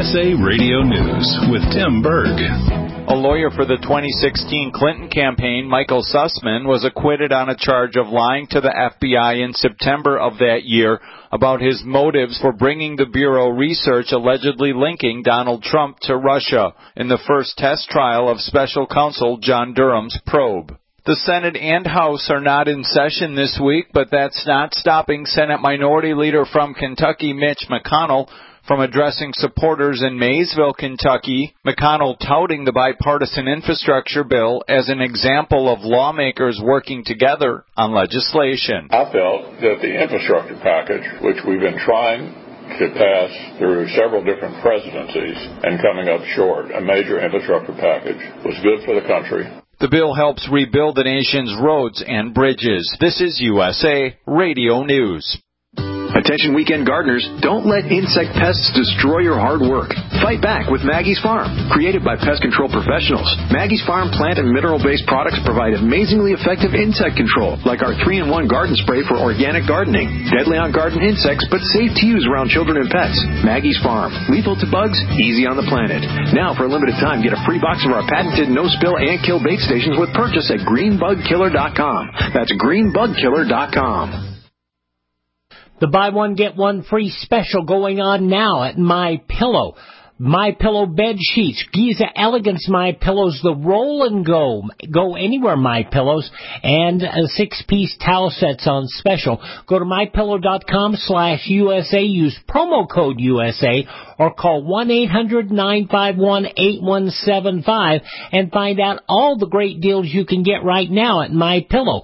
USA Radio News with Tim Berg. A lawyer for the 2016 Clinton campaign, Michael Sussman, was acquitted on a charge of lying to the FBI in September of that year about his motives for bringing the Bureau research allegedly linking Donald Trump to Russia in the first test trial of special counsel John Durham's probe. The Senate and House are not in session this week, but that's not stopping Senate Minority Leader from Kentucky, Mitch McConnell, from addressing supporters in Maysville, Kentucky. McConnell touting the bipartisan infrastructure bill as an example of lawmakers working together on legislation. I felt that the infrastructure package, which we've been trying to pass through several different presidencies and coming up short, a major infrastructure package, was good for the country. The bill helps rebuild the nation's roads and bridges. This is USA Radio News. Attention weekend gardeners, don't let insect pests destroy your hard work. Fight back with Maggie's Farm. Created by pest control professionals, Maggie's Farm plant and mineral-based products provide amazingly effective insect control, like our 3-in-1 garden spray for organic gardening. Deadly on garden insects, but safe to use around children and pets. Maggie's Farm. Lethal to bugs, easy on the planet. Now, for a limited time, get a free box of our patented no-spill ant kill bait stations with purchase at greenbugkiller.com. That's greenbugkiller.com. The buy one, get one free special going on now at MyPillow. MyPillow bed sheets, Giza Elegance MyPillows, the roll and go anywhere MyPillows, and 6-piece towel sets on special. Go to mypillow.com/USA, use promo code USA, or call 1-800-951-8175 and find out all the great deals you can get right now at MyPillow.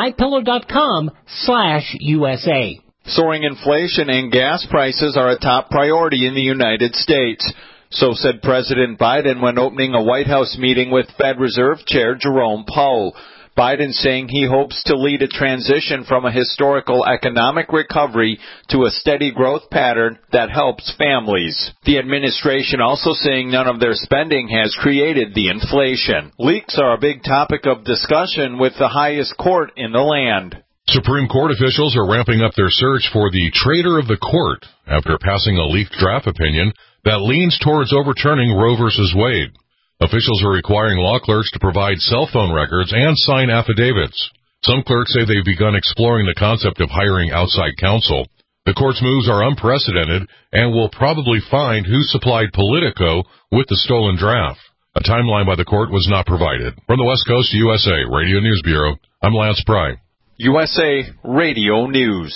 mypillow.com/USA. Soaring inflation and gas prices are a top priority in the United States. So said President Biden when opening a White House meeting with Fed Reserve Chair Jerome Powell. Biden saying he hopes to lead a transition from a historical economic recovery to a steady growth pattern that helps families. The administration also saying none of their spending has created the inflation. Leaks are a big topic of discussion with the highest court in the land. Supreme Court officials are ramping up their search for the traitor of the court after passing a leaked draft opinion that leans towards overturning Roe v. Wade. Officials are requiring law clerks to provide cell phone records and sign affidavits. Some clerks say they've begun exploring the concept of hiring outside counsel. The court's moves are unprecedented and will probably find who supplied Politico with the stolen draft. A timeline by the court was not provided. From the West Coast USA Radio News Bureau, I'm Lance Pry. USA Radio News.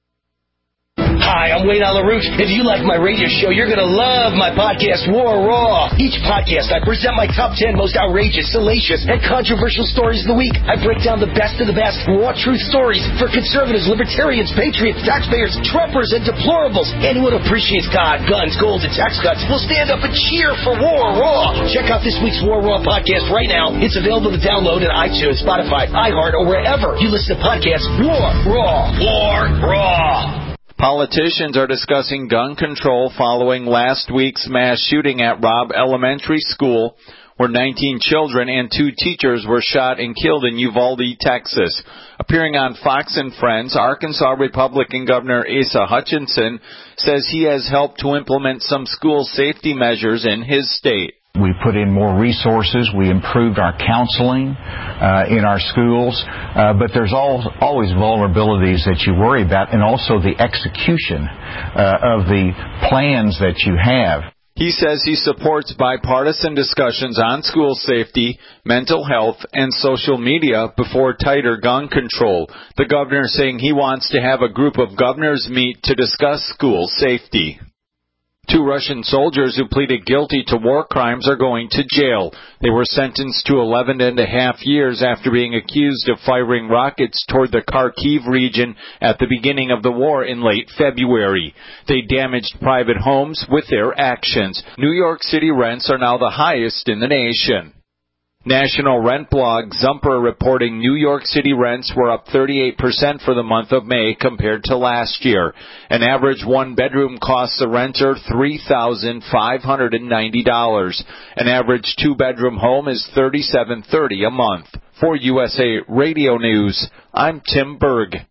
Hi, I'm Wayne LaRouche. If you like my radio show, you're going to love my podcast, War Raw. Each podcast, I present my top 10 most outrageous, salacious, and controversial stories of the week. I break down the best of the best raw truth stories for conservatives, libertarians, patriots, taxpayers, Trumpers, and deplorables. Anyone who appreciates God, guns, gold, and tax cuts will stand up and cheer for War Raw. Check out this week's War Raw podcast right now. It's available to download at iTunes, Spotify, iHeart, or wherever you listen to podcasts. War Raw. War Raw. Politicians are discussing gun control following last week's mass shooting at Robb Elementary School, where 19 children and 2 teachers were shot and killed in Uvalde, Texas. Appearing on Fox and Friends, Arkansas Republican Governor Asa Hutchinson says he has helped to implement some school safety measures in his state. We put in more resources. We improved our counseling in our schools. But there's always vulnerabilities that you worry about, and also the execution of the plans that you have. He says he supports bipartisan discussions on school safety, mental health, and social media before tighter gun control. The governor saying he wants to have a group of governors meet to discuss school safety. 2 Russian soldiers who pleaded guilty to war crimes are going to jail. They were sentenced to 11.5 years after being accused of firing rockets toward the Kharkiv region at the beginning of the war in late February. They damaged private homes with their actions. New York City rents are now the highest in the nation. National rent blog Zumper reporting New York City rents were up 38% for the month of May compared to last year. An average 1-bedroom costs a renter $3,590. An average 2-bedroom home is $3,730 a month. For USA Radio News, I'm Tim Berg.